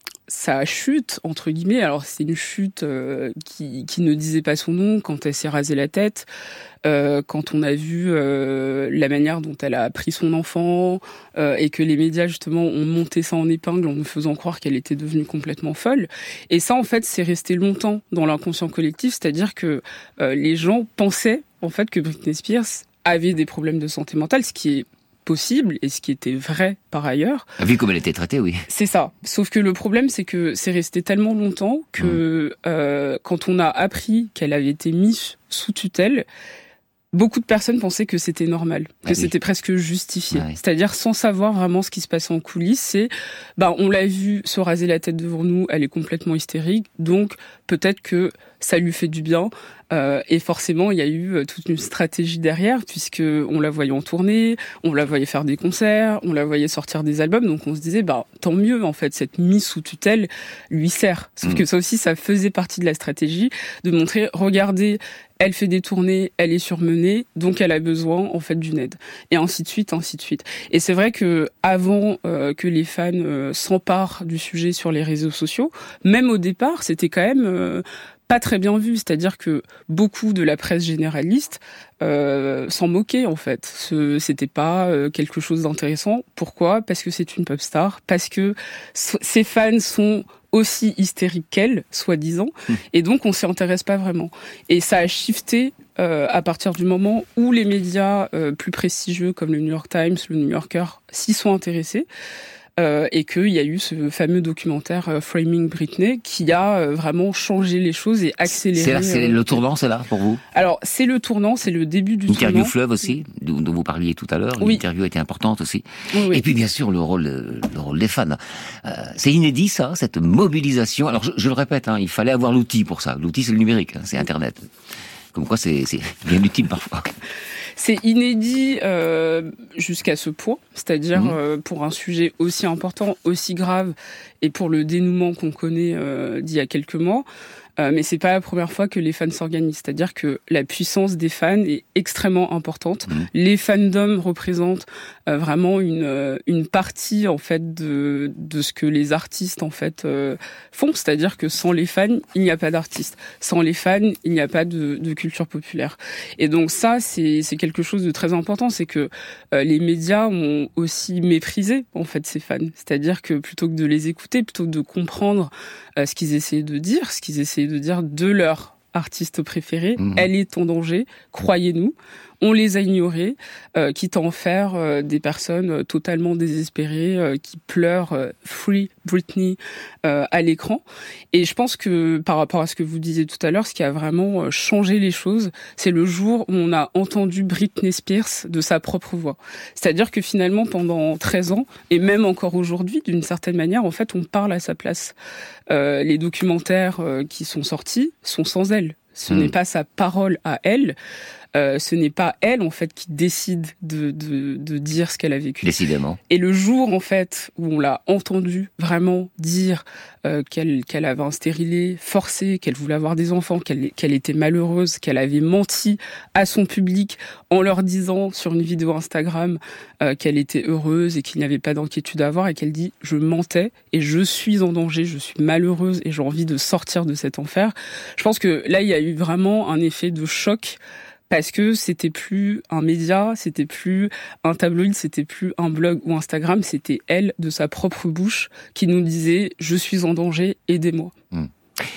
sa chute entre guillemets. Alors c'est une chute euh, qui qui ne disait pas son nom quand elle s'est rasée la tête. Euh, quand on a vu euh, la manière dont elle a pris son enfant euh, et que les médias justement ont monté ça en épingle en nous faisant croire qu'elle était devenue complètement folle. Et ça en fait c'est resté longtemps dans l'inconscient collectif, c'est-à-dire que euh, les gens pensaient en fait que Britney Spears avait des problèmes de santé mentale, ce qui est possible et ce qui était vrai par ailleurs. Vu comme elle était traitée, oui. C'est ça. Sauf que le problème, c'est que c'est resté tellement longtemps que mmh. euh, quand on a appris qu'elle avait été mise sous tutelle, beaucoup de personnes pensaient que c'était normal, que ah oui. c'était presque justifié. Ah oui. C'est-à-dire sans savoir vraiment ce qui se passait en coulisses. C'est, bah, on l'a vu se raser la tête devant nous, elle est complètement hystérique, donc peut-être que ça lui fait du bien. Euh, et forcément, il y a eu toute une stratégie derrière, puisque on la voyait en tournée, on la voyait faire des concerts, on la voyait sortir des albums. Donc on se disait, bah tant mieux en fait, cette mise sous tutelle lui sert. Sauf mmh. que ça aussi, ça faisait partie de la stratégie de montrer, regardez, elle fait des tournées, elle est surmenée, donc elle a besoin en fait d'une aide. Et ainsi de suite, ainsi de suite. Et c'est vrai que avant euh, que les fans euh, s'emparent du sujet sur les réseaux sociaux, même au départ, c'était quand même euh, pas très bien vu, c'est-à-dire que beaucoup de la presse généraliste euh, s'en moquait en fait. Ce, c'était pas euh, quelque chose d'intéressant. Pourquoi ? Parce que c'est une pop star, parce que so- ses fans sont aussi hystériques qu'elle, soi-disant, mmh. et donc on s'y intéresse pas vraiment. Et ça a shifté euh, à partir du moment où les médias euh, plus prestigieux comme le New York Times, le New Yorker s'y sont intéressés. Euh, et qu'il y a eu ce fameux documentaire euh, Framing Britney qui a euh, vraiment changé les choses et accéléré. C'est, là, c'est euh, le tournant, c'est là pour vous ? Alors c'est le tournant, c'est le début du Interview tournant. Fleuve aussi, dont, dont vous parliez tout à l'heure. Oui. L'interview était importante aussi. Oui, oui. Et puis bien sûr le rôle, le rôle des fans. Euh, c'est inédit ça, cette mobilisation. Alors je, je le répète, hein, il fallait avoir l'outil pour ça. L'outil c'est le numérique, hein, c'est Internet. Comme quoi c'est, c'est bien utile parfois. C'est inédit euh, jusqu'à ce point, c'est-à-dire mmh. euh, pour un sujet aussi important, aussi grave, et pour le dénouement qu'on connaît euh, d'il y a quelques mois. Euh, mais c'est pas la première fois que les fans s'organisent. C'est-à-dire que la puissance des fans est extrêmement importante. Mmh. Les fandoms représentent euh, vraiment une euh, une partie en fait de de ce que les artistes en fait euh, font. C'est-à-dire que sans les fans, il n'y a pas d'artistes. Sans les fans, il n'y a pas de, de culture populaire. Et donc ça, c'est c'est quelque chose de très important. C'est que euh, les médias ont aussi méprisé en fait ces fans. C'est-à-dire que plutôt que de les écouter, plutôt que de comprendre euh, ce qu'ils essayaient de dire, ce qu'ils essayaient de dire de leur artiste préféré, mmh. elle est en danger, croyez-nous. On les a ignorés, euh, quitte à en faire euh, des personnes euh, totalement désespérées, euh, qui pleurent euh, « Free Britney euh, » à l'écran. Et je pense que par rapport à ce que vous disiez tout à l'heure, ce qui a vraiment euh, changé les choses, c'est le jour où on a entendu Britney Spears de sa propre voix. C'est-à-dire que finalement, pendant treize ans, et même encore aujourd'hui, d'une certaine manière, en fait, on parle à sa place. Euh, les documentaires euh, qui sont sortis sont sans elle. Ce mmh. n'est pas sa parole à elle. Euh, ce n'est pas elle en fait qui décide de de, de dire ce qu'elle a vécu. Décidément. Et le jour en fait où on l'a entendue vraiment dire euh, qu'elle qu'elle avait un stérilet forcé, qu'elle voulait avoir des enfants, qu'elle qu'elle était malheureuse, qu'elle avait menti à son public en leur disant sur une vidéo Instagram euh, qu'elle était heureuse et qu'il n'y avait pas d'inquiétude à avoir, et qu'elle dit je mentais et je suis en danger, je suis malheureuse et j'ai envie de sortir de cet enfer. Je pense que là il y a eu vraiment un effet de choc. Parce que c'était plus un média, c'était plus un tabloïd, c'était plus un blog ou Instagram, c'était elle, de sa propre bouche, qui nous disait « Je suis en danger, aidez-moi ». Mmh.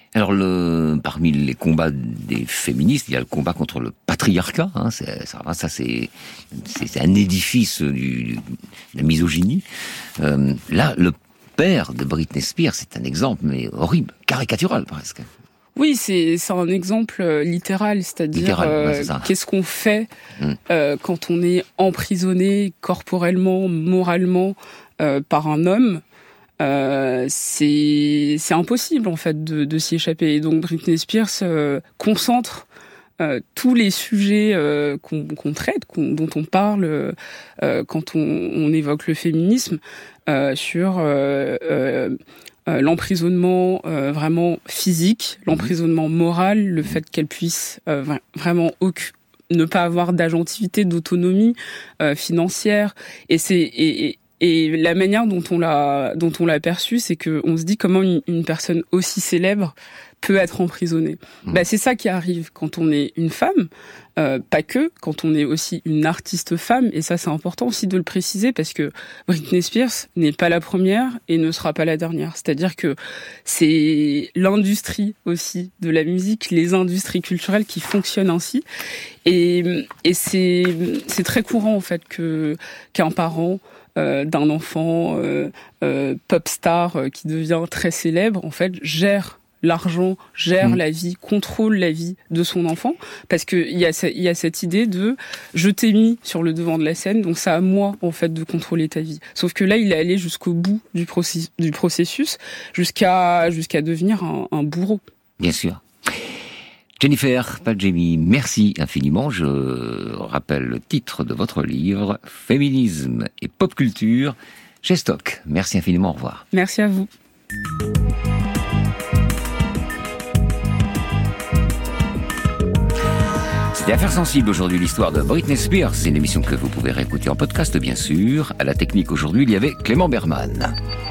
Alors, le, parmi les combats des féministes, il y a le combat contre le patriarcat. Hein, c'est, ça, ça c'est, c'est, c'est un édifice du, du, de la misogynie. Euh, là, le père de Britney Spears, c'est un exemple, mais horrible, caricatural presque. Oui, c'est, c'est un exemple littéral, c'est-à-dire littéral, euh, ouais, c'est qu'est-ce qu'on fait mmh. euh, quand on est emprisonné corporellement, moralement euh, par un homme. Euh, c'est c'est impossible en fait de, de s'y échapper. Et donc Britney Spears euh, concentre euh, tous les sujets euh, qu'on, qu'on traite, qu'on, dont on parle euh, quand on, on évoque le féminisme euh, sur euh, euh, euh, l'emprisonnement euh, vraiment physique, l'emprisonnement moral, le fait qu'elle puisse euh, vraiment occuper ne pas avoir d'agentivité, d'autonomie euh, financière. Et c'est et, et Et la manière dont on l'a, dont on l'a perçu, c'est que on se dit comment une, une personne aussi célèbre peut être emprisonnée. Mmh. Bah, c'est ça qui arrive quand on est une femme, euh, pas que, quand on est aussi une artiste femme. Et ça, c'est important aussi de le préciser parce que Britney Spears n'est pas la première et ne sera pas la dernière. C'est-à-dire que c'est l'industrie aussi de la musique, les industries culturelles qui fonctionnent ainsi. Et, et c'est, c'est très courant en fait que qu'un parent Euh, d'un enfant euh, euh, pop star euh, qui devient très célèbre, en fait, gère l'argent, gère mmh. la vie, contrôle la vie de son enfant, parce que il y a il y a cette idée de je t'ai mis sur le devant de la scène, donc c'est à moi en fait de contrôler ta vie. Sauf que là, il est allé jusqu'au bout du processus, du processus, jusqu'à jusqu'à devenir un, un bourreau. Bien sûr. Jennifer Padjemi, merci infiniment. Je rappelle le titre de votre livre, Féminisme et pop culture, chez Stock. Merci infiniment, au revoir. Merci à vous. C'était Affaires sensibles aujourd'hui, l'histoire de Britney Spears. C'est une émission que vous pouvez réécouter en podcast, bien sûr. À la technique aujourd'hui, il y avait Clément Berman.